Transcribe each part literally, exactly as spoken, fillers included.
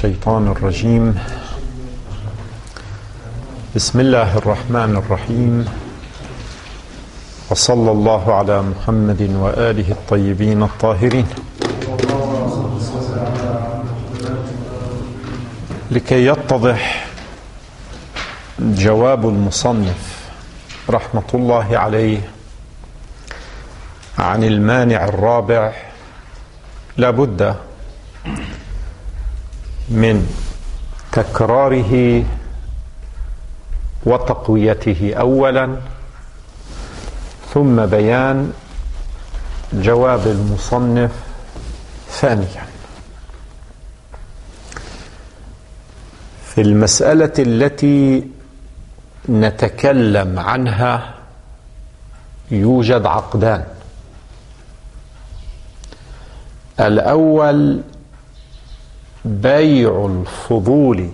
الشيطان الرجيم. بسم الله الرحمن الرحيم، وصلى الله على محمد وآله الطيبين الطاهرين. لكي يتضح جواب المصنف رحمة الله عليه عن المانع الرابع، لا بد من تكراره وتقويته أولا، ثم بيان جواب المصنف ثانيا. في المسألة التي نتكلم عنها يوجد عقدان. الأول بيع الفضول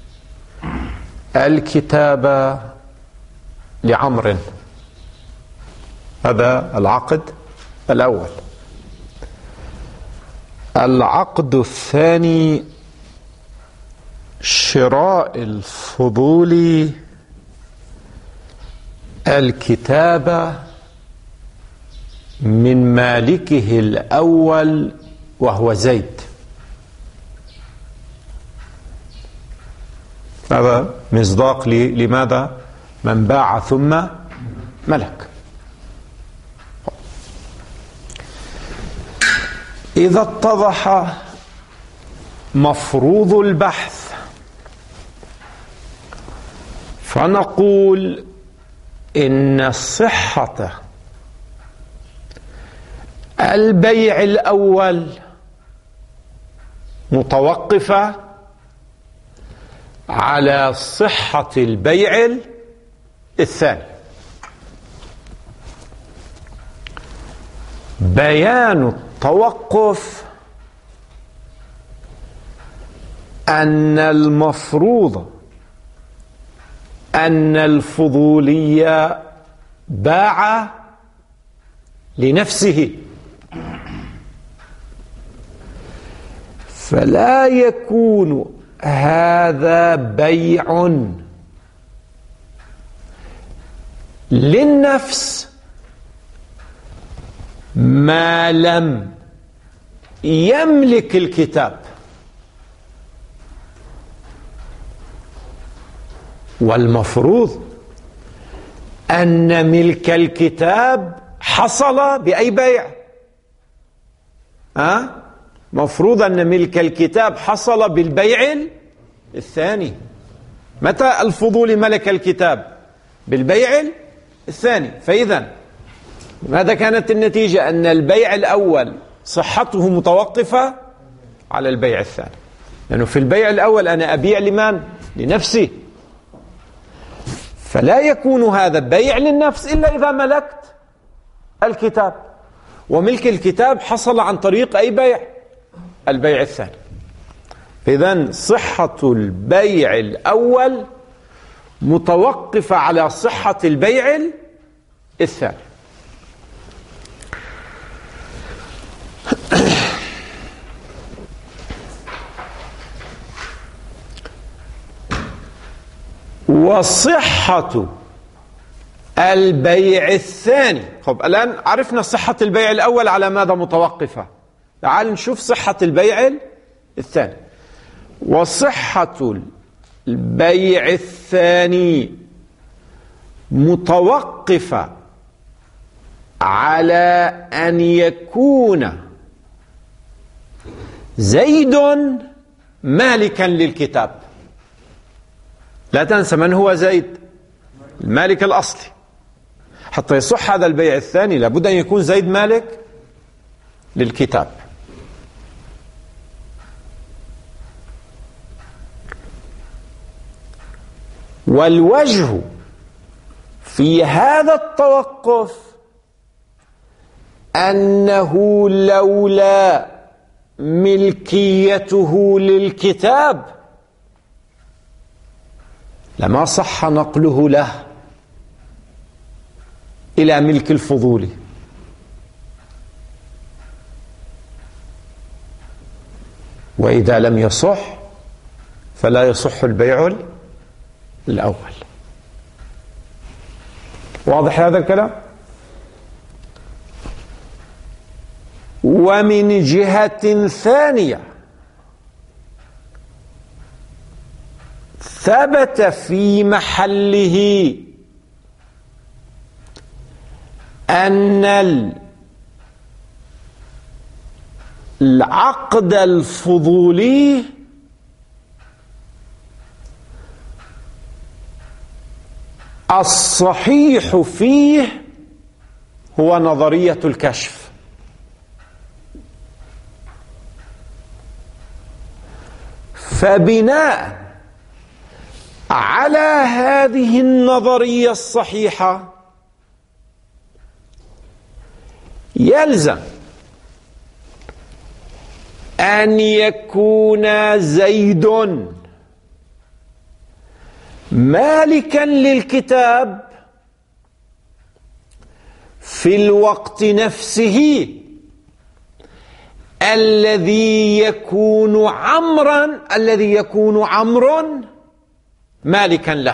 الكتاب لعمر، هذا العقد الأول. العقد الثاني شراء الفضول الكتاب من مالكه الأول وهو زيد. هذا مصداق لماذا؟ من باع ثم ملك. إذا اتضح مفروض البحث فنقول إن صحة البيع الأول متوقفة على صحة البيع الثاني. بيان التوقف أن المفروض أن الفضولي باع لنفسه، فلا يكون هذا بيع للنفس ما لم يملك الكتاب، والمفروض أن ملك الكتاب حصل بأي بيع؟ أه؟ مفروض أن ملك الكتاب حصل بالبيع الثاني. متى الفضول ملك الكتاب؟ بالبيع الثاني. فإذا ماذا كانت النتيجة؟ أن البيع الأول صحته متوقفة على البيع الثاني، لأنه في البيع الأول أنا أبيع لمن؟ لنفسي، فلا يكون هذا بيع للنفس إلا إذا ملكت الكتاب، وملك الكتاب حصل عن طريق أي بيع؟ البيع الثاني. إذن صحة البيع الأول متوقفة على صحة البيع الثاني. وصحة البيع الثاني، طب الآن عرفنا صحة البيع الأول على ماذا متوقفة، تعال نشوف صحة البيع الثاني. وصحة البيع الثاني متوقفة على أن يكون زيد مالكا للكتاب. لا تنسى من هو زيد؟ المالك الأصلي. حتى يصح هذا البيع الثاني لابد أن يكون زيد مالك للكتاب. والوجه في هذا التوقف أنه لولا ملكيته للكتاب لما صح نقله له إلى ملك الفضول. وإذا لم يصح فلا يصح البيع الأول. واضح هذا الكلام؟ ومن جهة ثانية ثبت في محله أن العقد الفضولي الصحيح فيه هو نظرية الكشف. فبناء على هذه النظرية الصحيحة يلزم أن يكون زيد مالكا للكتاب في الوقت نفسه الذي يكون عمرا الذي يكون عمرو مالكا له،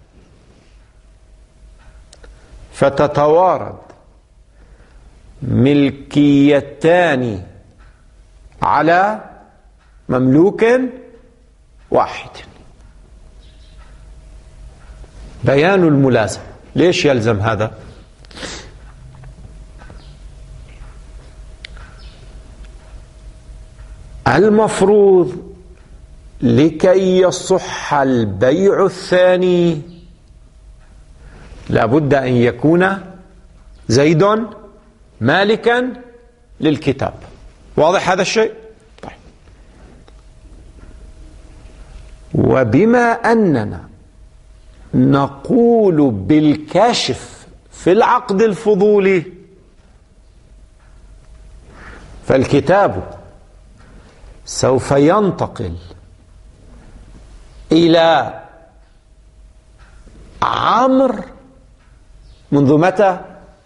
فتتوارد ملكيتان على مملوك واحد. بيان الملازم. ليش يلزم هذا؟ المفروض لكي يصح البيع الثاني لابد أن يكون زيد مالكا للكتاب. واضح هذا الشيء؟ طيب. وبما أننا نقول بالكشف في العقد الفضولي فالكتاب سوف ينتقل إلى عمرو. منذ متى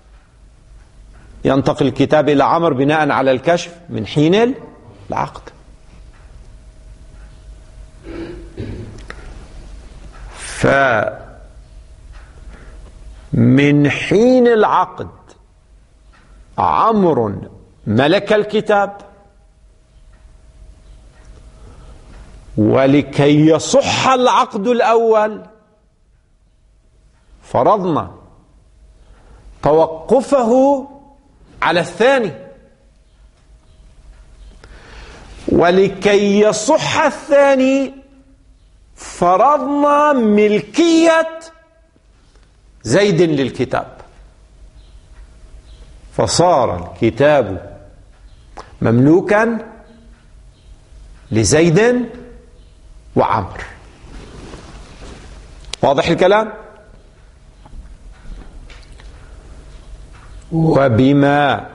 ينتقل الكتاب إلى عمرو بناء على الكشف؟ من حين العقد. فمن حين العقد عمرو ملك الكتاب، ولكي يصح العقد الأول فرضنا توقفه على الثاني، ولكي يصح الثاني فرضنا ملكية زيد للكتاب، فصار الكتاب مملوكا لزيد وعمرو. واضح الكلام؟ وبما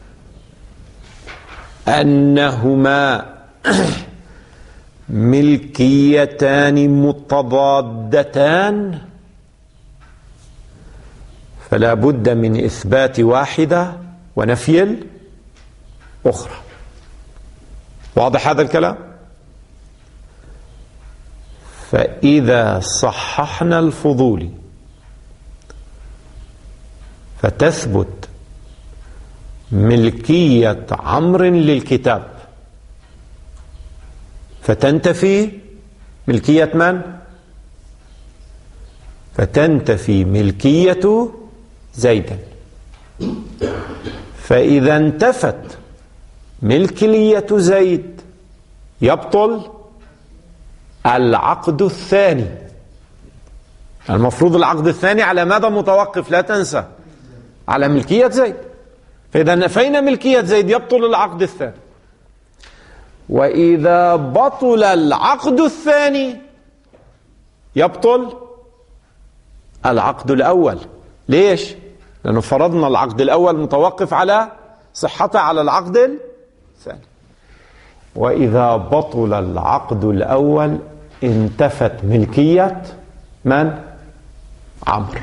أنهما ملكيتان متضادتان فلا بد من إثبات واحدة ونفي الأخرى. واضح هذا الكلام؟ فإذا صححنا الفضولي فتثبت ملكية عمرو للكتاب، فتنتفي ملكية من؟ فتنتفي ملكية زيد. فإذا انتفت ملكية زيد يبطل العقد الثاني. المفروض العقد الثاني على ماذا متوقف؟ لا تنسى، على ملكية زيد. فإذا نفينا ملكية زيد يبطل العقد الثاني. وإذا بطل العقد الثاني يبطل العقد الأول. ليش؟ لأنه فرضنا العقد الأول متوقف على صحته على العقد الثاني. وإذا بطل العقد الأول انتفت ملكية من؟ عمرو.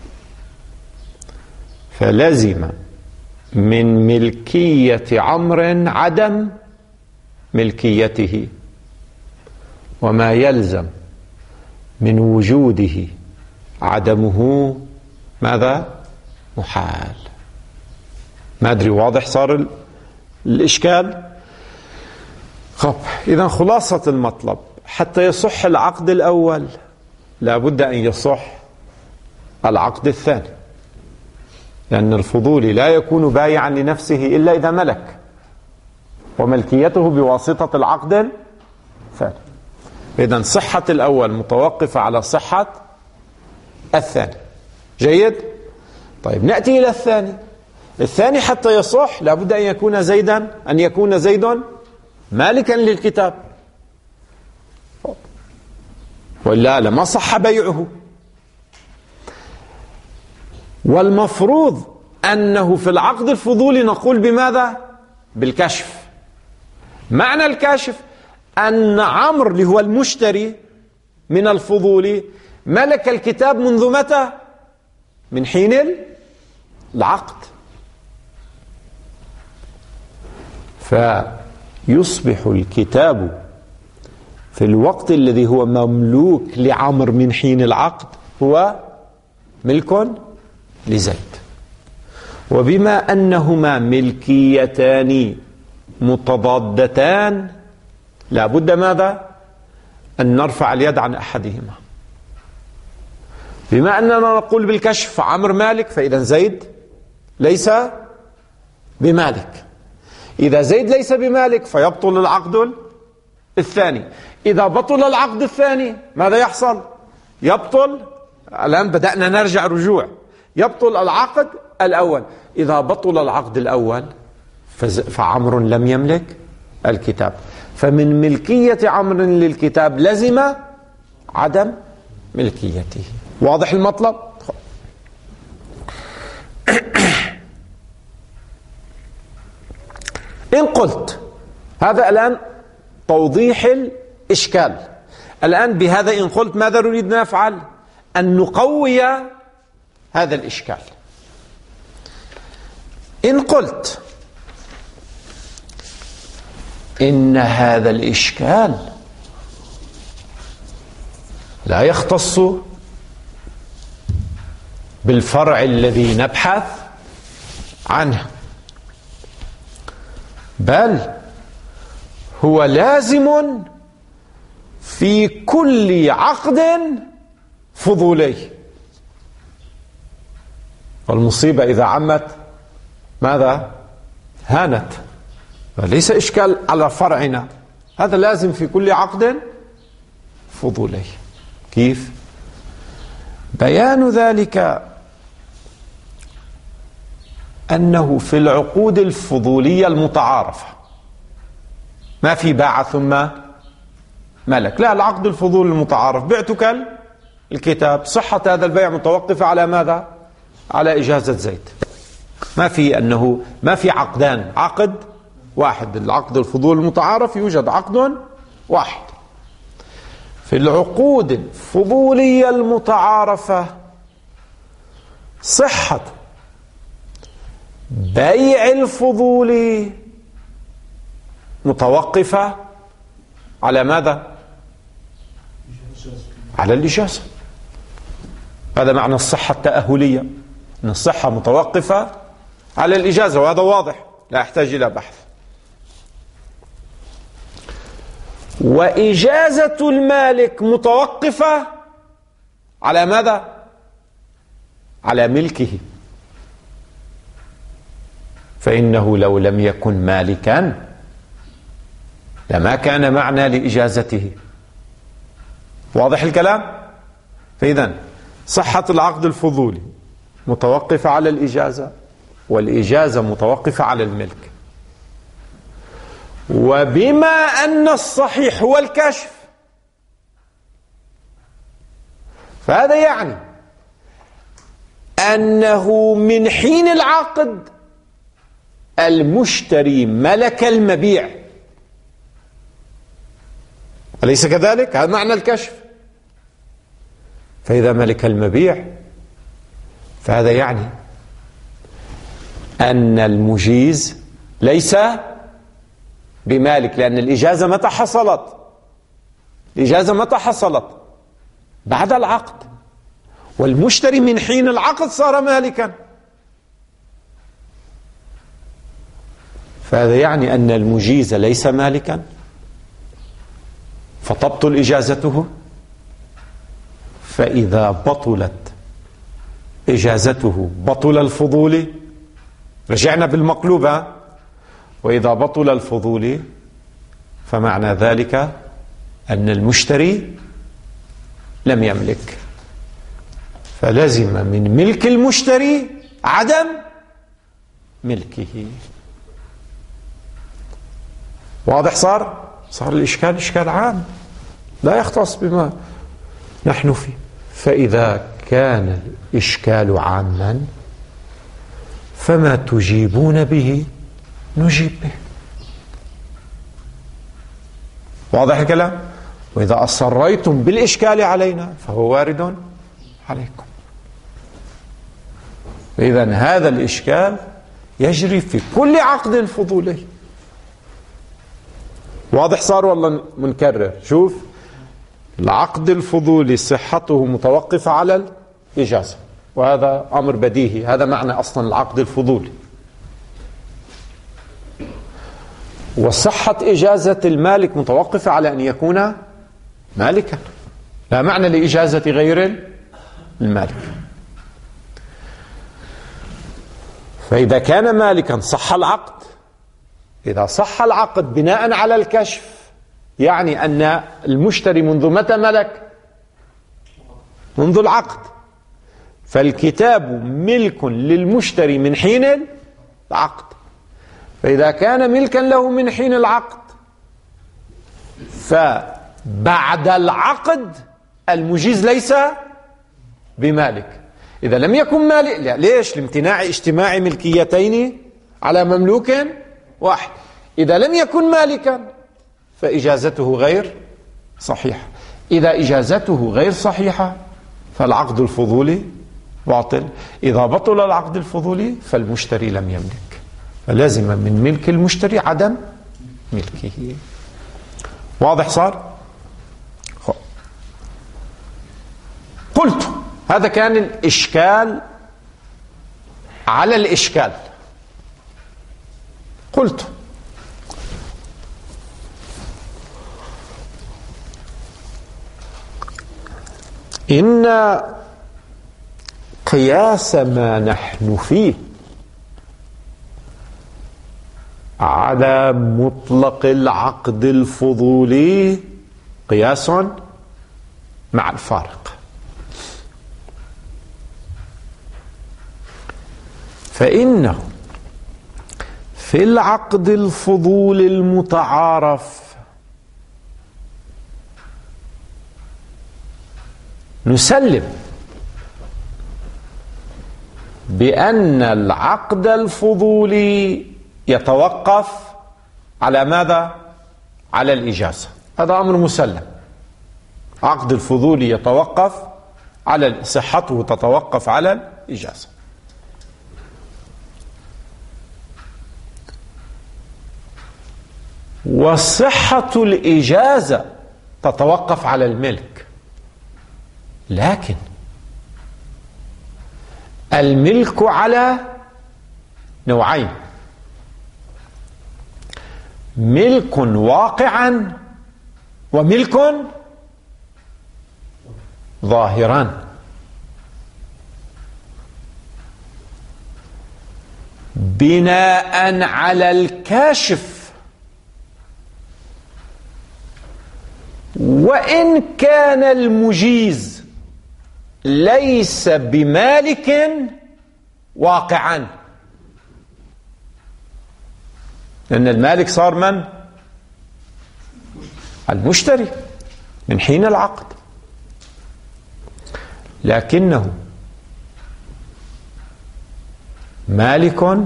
فلزم من ملكية عمرو عدم ملكيته، وما يلزم من وجوده عدمه ماذا؟ محال. ما أدري واضح صار الإشكال؟ خب إذن خلاصة المطلب، حتى يصح العقد الأول لا بد أن يصح العقد الثاني، لأن الفضولي لا يكون بايعا لنفسه إلا إذا ملك، وملكيته بواسطة العقد الثاني. إذن صحة الأول متوقفة على صحة الثاني. جيد؟ طيب نأتي إلى الثاني. الثاني حتى يصح لابد أن يكون زيدا أن يكون زيد مالكا للكتاب، وإلا لما صح بيعه. والمفروض أنه في العقد الفضولي نقول بماذا؟ بالكشف. معنى الكشف أن عمرو اللي هو المشتري من الفضولي ملك الكتاب منذ متى؟ من حين العقد، فيصبح الكتاب في الوقت الذي هو مملوك لعمرو من حين العقد هو ملك لزيد. وبما أنهما ملكيتان متضادتان لا بد ماذا؟ أن نرفع اليد عن أحدهما. بما أننا نقول بالكشف عمرو مالك، فإذا زيد ليس بمالك. إذا زيد ليس بمالك فيبطل العقد الثاني. إذا بطل العقد الثاني ماذا يحصل؟ يبطل، الآن بدأنا نرجع رجوع، يبطل العقد الأول. إذا بطل العقد الأول فعمرو لم يملك الكتاب، فمن ملكية عمرو للكتاب لزم عدم ملكيته. واضح المطلب؟ إن قلت هذا الآن توضيح الإشكال. الآن بهذا إن قلت ماذا نريد أن نفعل؟ أن نقوي هذا الإشكال. إن قلت إن هذا الإشكال لا يختص بالفرع الذي نبحث عنه، بل هو لازم في كل عقد فضولي. والمصيبة إذا عمت ماذا؟ هانت. فليس إشكال على فرعنا، هذا لازم في كل عقد فضولي. كيف؟ بيان ذلك أنه في العقود الفضولية المتعارفة ما في باع ثم ملك، لا، العقد الفضولي المتعارف بعتك الكتاب، صحة هذا البيع متوقفة على ماذا؟ على إجازة زيد. ما في أنه ما في عقدان، عقد واحد. العقد الفضولي المتعارف يوجد عقد واحد. في العقود الفضولية المتعارفة صحة بيع الفضولي متوقفة على ماذا؟ على الإجازة. هذا معنى الصحة التأهلية، أن الصحة متوقفة على الإجازة، وهذا واضح لا يحتاج إلى بحث. وإجازة المالك متوقفة على ماذا؟ على ملكه، فإنه لو لم يكن مالكا لما كان معنى لإجازته. واضح الكلام؟ فإذا صحة العقد الفضولي متوقفة على الإجازة، والإجازة متوقفة على الملك. وبما أن الصحيح هو الكشف، فهذا يعني أنه من حين العقد المشتري ملك المبيع، أليس كذلك؟ هذا معنى الكشف. فإذا ملك المبيع فهذا يعني أن المجيز ليس بمالك، لأن الإجازة متى حصلت؟ الإجازة متى حصلت؟ بعد العقد، والمشتري من حين العقد صار مالكا. فهذا يعني أن المجيز ليس مالكا فتبطل إجازته. فإذا بطلت إجازته بطل الفضول. رجعنا بالمقلوبة. وإذا بطل الفضول فمعنى ذلك أن المشتري لم يملك، فلزم من ملك المشتري عدم ملكه. واضح؟ صار صار الإشكال إشكال عام لا يختص بما نحن فيه. فإذا كان الإشكال عاما فما تجيبون به نجيب به. واضح الكلام؟ وإذا أصريتم بالإشكال علينا فهو وارد عليكم. إذن هذا الإشكال يجري في كل عقد فضولي. واضح صار والله منكرر؟ شوف، العقد الفضولي صحته متوقفة على الإجازة، وهذا أمر بديهي، هذا معنى أصلا العقد الفضولي. وصحة إجازة المالك متوقفة على أن يكون مالكا، لا معنى لإجازة غير المالك. فإذا كان مالكا صح العقد. إذا صح العقد بناء على الكشف، يعني أن المشتري منذ متى ملك؟ منذ العقد. فالكتاب ملك للمشتري من حين العقد. فإذا كان ملكا له من حين العقد فبعد العقد المجيز ليس بمالك. إذا لم يكن مالك، لا ليش؟ لامتناع اجتماع ملكيتين على مملوك واحد. إذا لم يكن مالكا فإجازته غير صحيحة. إذا إجازته غير صحيحة فالعقد الفضولي باطل. إذا بطل العقد الفضولي فالمشتري لم يملك، فلازم من ملك المشتري عدم ملكه. واضح صار؟ قلت هذا كان الإشكال على الإشكال. قلت إن قياس ما نحن فيه على مطلق العقد الفضولي قياس مع الفارق. فإنه في العقد الفضولي المتعارف نسلم بأن العقد الفضولي يتوقف على ماذا؟ على الإجازة. هذا أمر مسلم. عقد الفضولي يتوقف على صحته، تتوقف على الإجازة. وصحة الإجازة تتوقف على الملك، لكن الملك على نوعين: ملك واقعا وملك ظاهرا. بناء على الكاشف، وإن كان المجيز ليس بمالك واقعا، لأن المالك صار من؟ المشتري من حين العقد، لكنه مالك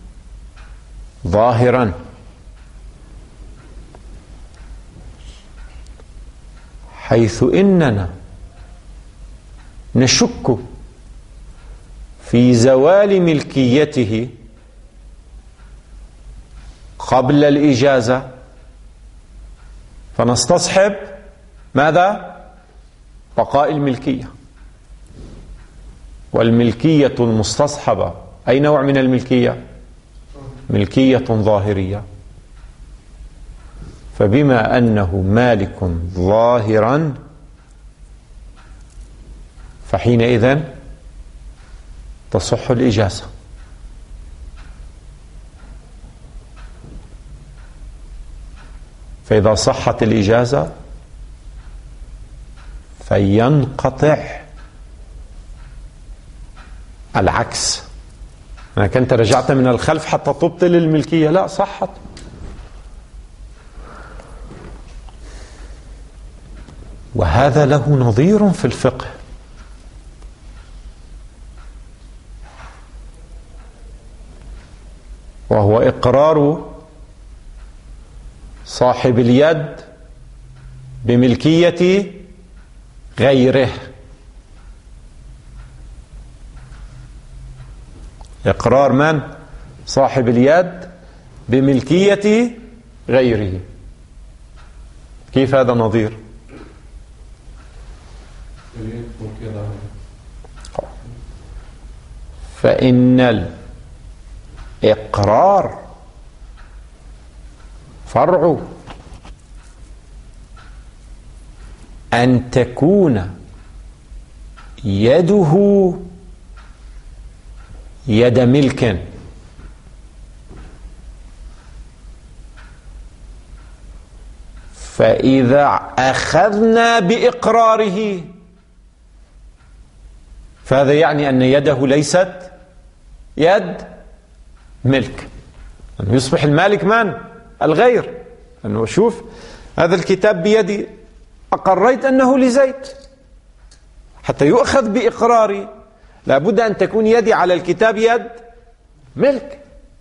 ظاهرا، حيث إننا نشك في زوال ملكيته قبل الإجازة، فنستصحب ماذا؟ بقاء الملكية. والملكية المستصحبة أي نوع من الملكية؟ ملكية ظاهرية. فبما أنه مالك ظاهرا فحينئذ تصح الإجازة. فإذا صحت الإجازة فينقطع العكس، أنك أنت رجعت من الخلف حتى تبطل الملكية، لا، صحت. وهذا له نظير في الفقه، وهو إقرار صاحب اليد بملكية غيره. إقرار من؟ صاحب اليد بملكية غيره. كيف هذا نظير؟ فإن الإقرار فرع أن تكون يده يد ملك، فإذا أخذنا بإقراره فهذا يعني أن يده ليست يد ملك، أنه يصبح المالك من؟ الغير. أنه شوف هذا الكتاب بيدي، أقريت أنه لزيد، حتى يؤخذ بإقراري لابد أن تكون يدي على الكتاب يد ملك.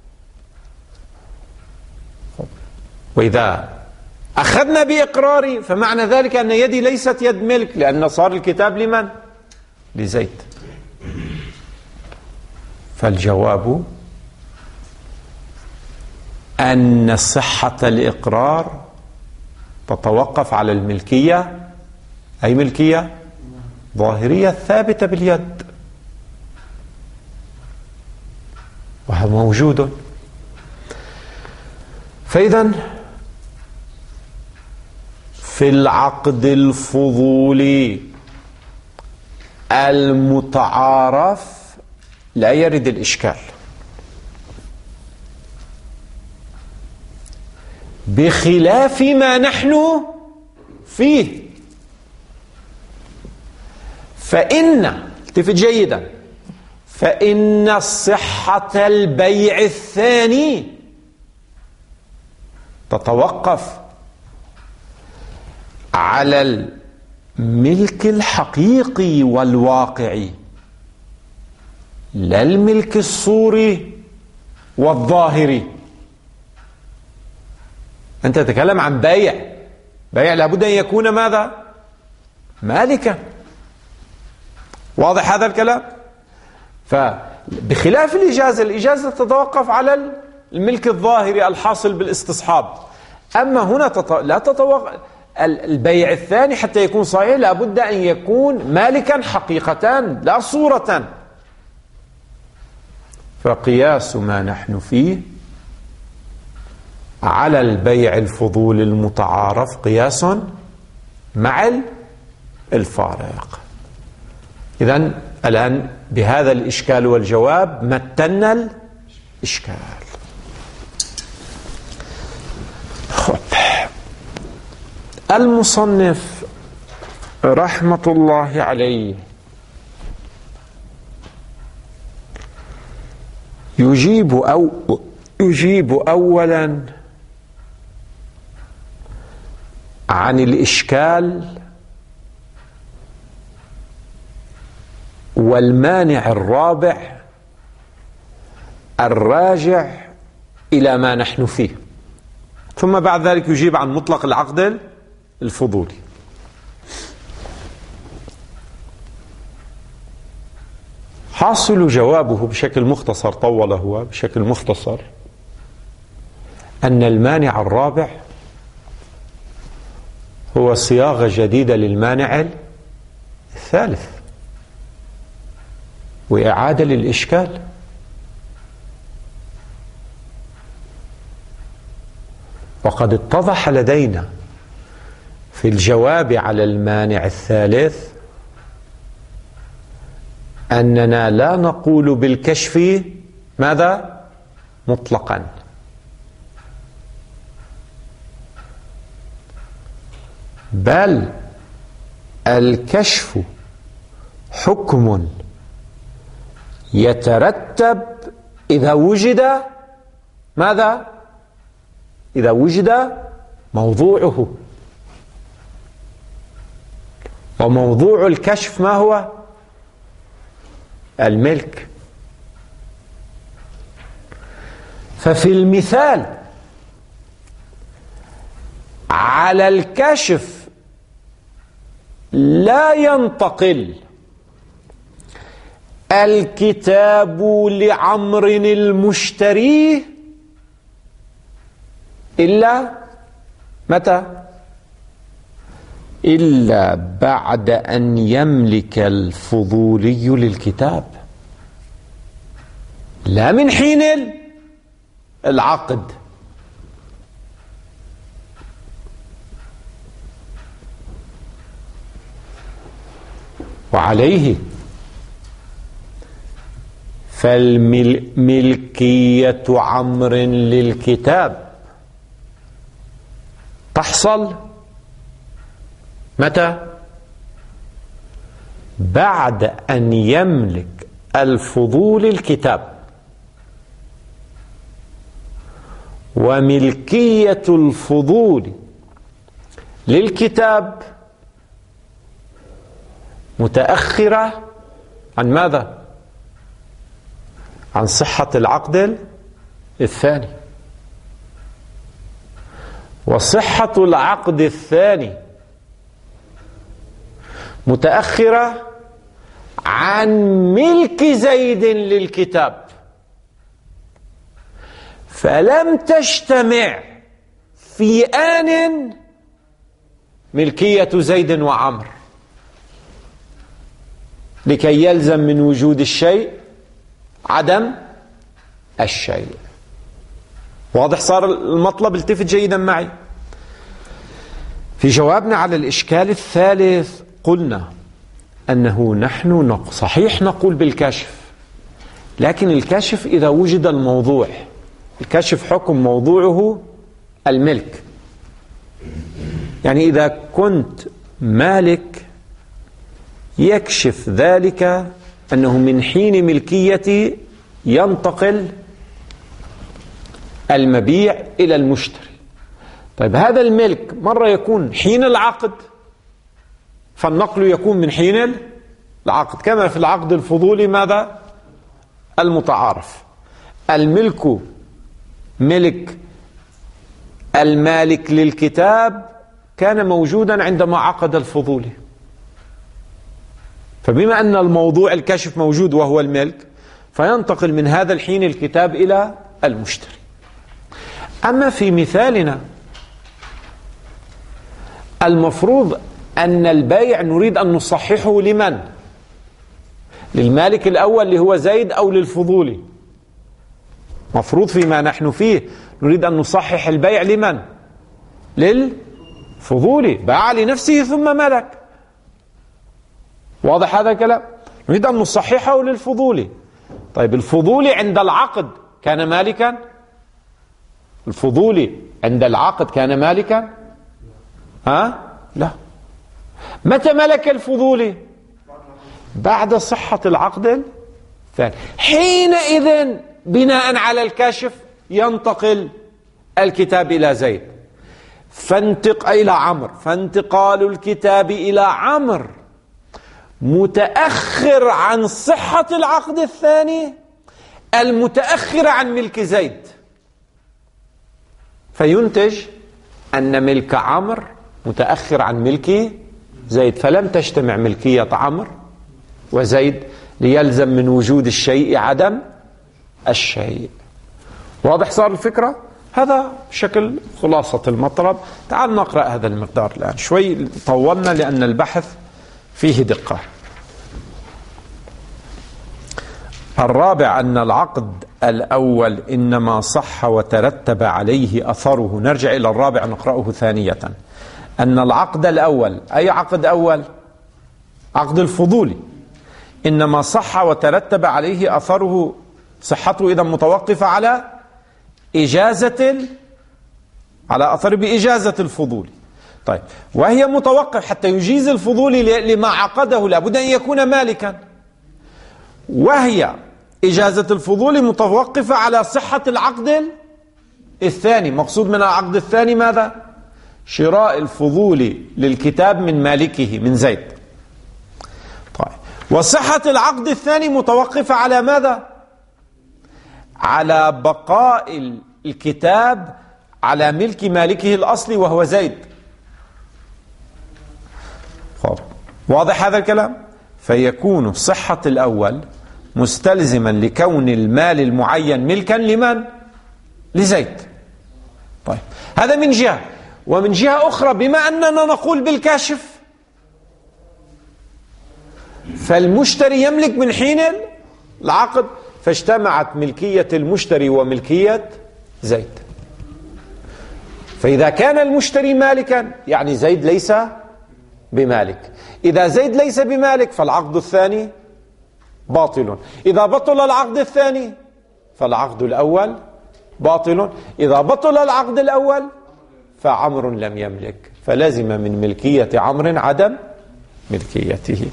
وإذا أخذنا بإقراري فمعنى ذلك أن يدي ليست يد ملك، لأن صار الكتاب لمن؟ لزيد. فالجواب أن صحة الإقرار تتوقف على الملكية، أي ملكية ظاهرية ثابتة باليد، وهذا موجود. فإذا في العقد الفضولي المتعارف لا يرد الإشكال، بخلاف ما نحن فيه. فإن التفت جيدا، فإن صحة البيع الثاني تتوقف على الملك الحقيقي والواقعي، لا الملك الصوري والظاهري. أنت تتكلم عن بيع، بيع لابد أن يكون ماذا؟ مالكا. واضح هذا الكلام؟ فبخلاف الإجازة، الإجازة تتوقف على الملك الظاهري الحاصل بالاستصحاب. أما هنا تط... لا تتوقف البيع الثاني حتى يكون صحيح لابد أن يكون مالكا حقيقة لا صورة. فقياس ما نحن فيه على البيع الفضول المتعارف قياس مع الفارق. إذن الآن بهذا الإشكال والجواب متنا الإشكال. المصنف رحمة الله عليه يجيب أو يجيب أولا عن الإشكال والمانع الرابع الراجع إلى ما نحن فيه، ثم بعد ذلك يجيب عن مطلق العقد الفضولي. حاصل جوابه بشكل مختصر، طول هو بشكل مختصر، أن المانع الرابع هو صياغة جديدة للمانع الثالث وإعادة للإشكال. وقد اتضح لدينا في الجواب على المانع الثالث أننا لا نقول بالكشف ماذا؟ مطلقا، بل الكشف حكم يترتب إذا وجد ماذا؟ إذا وجد موضوعه. وموضوع الكشف ما هو؟ الملك. ففي المثال على الكشف لا ينتقل الكتاب لعمر المشتري إلا متى؟ إلا بعد أن يملك الفضولي للكتاب، لا من حين العقد. وعليه فالملكية عمر للكتاب تحصل متى؟ بعد أن يملك الفضول الكتاب. وملكية الفضول للكتاب متأخرة عن ماذا؟ عن صحة العقد الثاني. وصحة العقد الثاني متأخرة عن ملك زيد للكتاب، فلم تجتمع في آن ملكية زيد وعمر لكي يلزم من وجود الشيء عدم الشيء. واضح صار المطلب؟ التفت جيدا معي. في جوابنا على الإشكال الثالث قلنا أنه نحن صحيح نقول بالكشف، لكن الكشف إذا وجد الموضوع. الكشف حكم موضوعه الملك، يعني إذا كنت مالك يكشف ذلك أنه من حين ملكيتي ينتقل المبيع إلى المشتري. طيب هذا الملك مرة يكون حين العقد، فالنقل يكون من حين العقد، كما في العقد الفضولي ماذا؟ المتعارف. الملك ملك المالك للكتاب كان موجودا عندما عقد الفضولي، فبما أن الموضوع الكشف موجود وهو الملك، فينتقل من هذا الحين الكتاب إلى المشتري. أما في مثالنا المفروض أن البيع نريد أن نصححه لمن؟ للمالك الأول اللي هو زيد أو للفضولي؟ مفروض فيما نحن فيه نريد أن نصحح البيع لمن؟ للفضولي، باع لنفسه ثم ملك. واضح هذا الكلام؟ نريد أن نصححه للفضولي. طيب الفضولي عند العقد كان مالكا؟ الفضولي عند العقد كان مالكا؟ ها؟ لا. متى ملك الفضولي؟ بعد صحة العقد الثاني. حينئذ بناء على الكشف ينتقل الكتاب إلى زيد فانتق إلى عمرو، فانتقال الكتاب إلى عمرو متأخر عن صحة العقد الثاني المتأخر عن ملك زيد، فينتج أن ملك عمرو متأخر عن ملك زيد، فلم تجتمع ملكية عمرو وزيد ليلزم من وجود الشيء عدم الشيء. واضح صار الفكرة؟ هذا بشكل خلاصة المطلب. تعال نقرأ هذا المقدار الآن، شوي طولنا لأن البحث فيه دقة. الرابع أن العقد الأول إنما صح وترتب عليه أثره. نرجع إلى الرابع نقرأه ثانية. أن العقد الأول، أي عقد أول؟ عقد الفضولي، إنما صح وترتب عليه أثره. صحته إذا متوقفة على إجازة، على أثر بإجازة الفضولي. طيب، وهي متوقف حتى يجيز الفضولي لما عقده لابد أن يكون مالكا، وهي إجازة الفضول متوقفة على صحة العقد الثاني. مقصود من العقد الثاني ماذا؟ شراء الفضول للكتاب من مالكه من زيد. طيب، وصحة العقد الثاني متوقفة على ماذا؟ على بقاء الكتاب على ملك مالكه الأصلي وهو زيد. واضح هذا الكلام؟ فيكون صحة الأول مستلزما لكون المال المعين ملكا لمن؟ لزيد. طيب، هذا من جهة. ومن جهة أخرى، بما أننا نقول بالكاشف فالمشتري يملك من حين العقد، فاجتمعت ملكية المشتري وملكية زيد. فإذا كان المشتري مالكا يعني زيد ليس بمالك. إذا زيد ليس بمالك فالعقد الثاني باطل. إذا بطل العقد الثاني فالعقد الأول باطل. إذا بطل العقد الأول فعمر لم يملك، فلازم من ملكية عمر عدم ملكيته،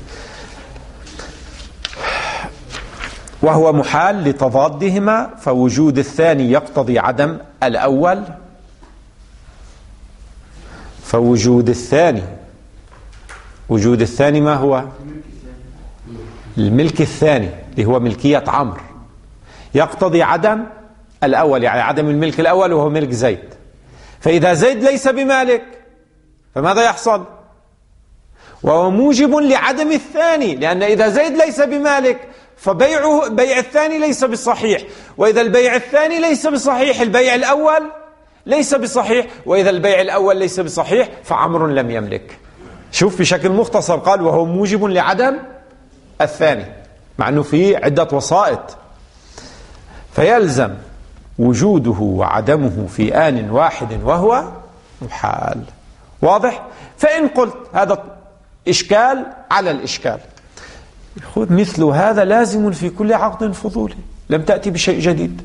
وهو محال لتضادهما. فوجود الثاني يقتضي عدم الأول. فوجود الثاني وجود الثاني ما هو؟ الملك الثاني اللي هو ملكية عمرو يقتضي عدم الأول، يعني عدم الملك الأول وهو ملك زيد. فإذا زيد ليس بمالك فماذا يحصل؟ وهو موجب لعدم الثاني، لأن إذا زيد ليس بمالك فبيعه بيع الثاني ليس بصحيح، وإذا البيع الثاني ليس بصحيح البيع الأول ليس بصحيح، وإذا البيع الأول ليس بصحيح فعمر لم يملك. شوف بشكل مختصر قال وهو موجب لعدم الثاني، مع أنه فيه عدة وسائط. فيلزم وجوده وعدمه في آن واحد وهو محال. واضح؟ فإن قلت هذا إشكال على الإشكال، خذ مثل هذا لازم في كل عقد فضولي، لم تأتي بشيء جديد،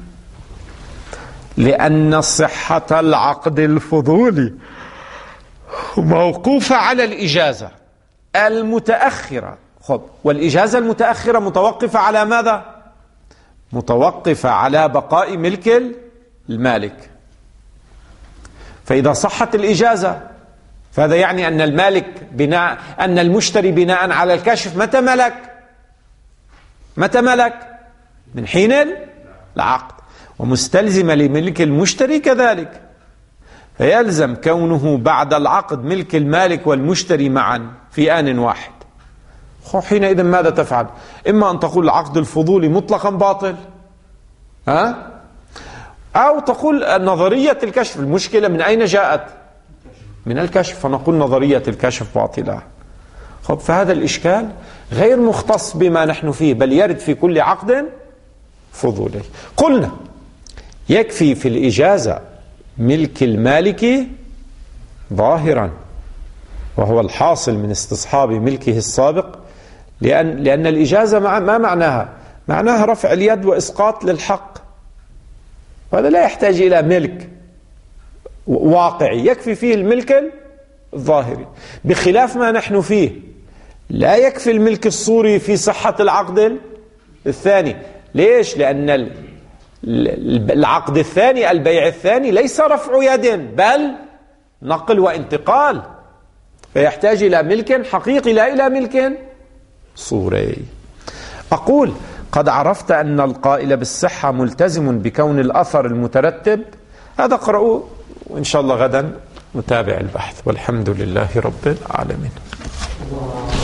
لأن صحة العقد الفضولي موقوفة على الإجازة المتأخرة. خذ، والإجازة المتأخرة متوقفة على ماذا؟ متوقفة على بقاء ملك المالك. فإذا صحت الإجازة فهذا يعني أن المالك بناء أن المشتري بناء على الكشف متى ملك؟ متى ملك؟ من حين العقد، ومستلزمة لملك المشتري كذلك. فيلزم كونه بعد العقد ملك المالك والمشتري معا في آن واحد. حينئذ ماذا تفعل؟ إما أن تقول العقد الفضولي مطلقا باطل، ها؟ أو تقول نظرية الكشف. المشكلة من أين جاءت؟ من الكشف، فنقول نظرية الكشف باطلة. خب، فهذا الإشكال غير مختص بما نحن فيه، بل يرد في كل عقد فضولي. قلنا يكفي في الإجازة ملك المالك ظاهرا، وهو الحاصل من استصحاب ملكه السابق، لأن, لأن الإجازة مع ما معناها؟ معناها رفع اليد وإسقاط للحق، وهذا لا يحتاج إلى ملك واقعي، يكفي فيه الملك الظاهري، بخلاف ما نحن فيه لا يكفي الملك الصوري في صحة العقد الثاني. ليش؟ لأن العقد الثاني البيع الثاني ليس رفع يد بل نقل وانتقال، فيحتاج إلى ملك حقيقي لا إلى ملك صوري. أقول قد عرفت أن القائل بالصحة ملتزم بكون الأثر المترتب. هذا قرأوا، وإن شاء الله غدا نتابع البحث، والحمد لله رب العالمين.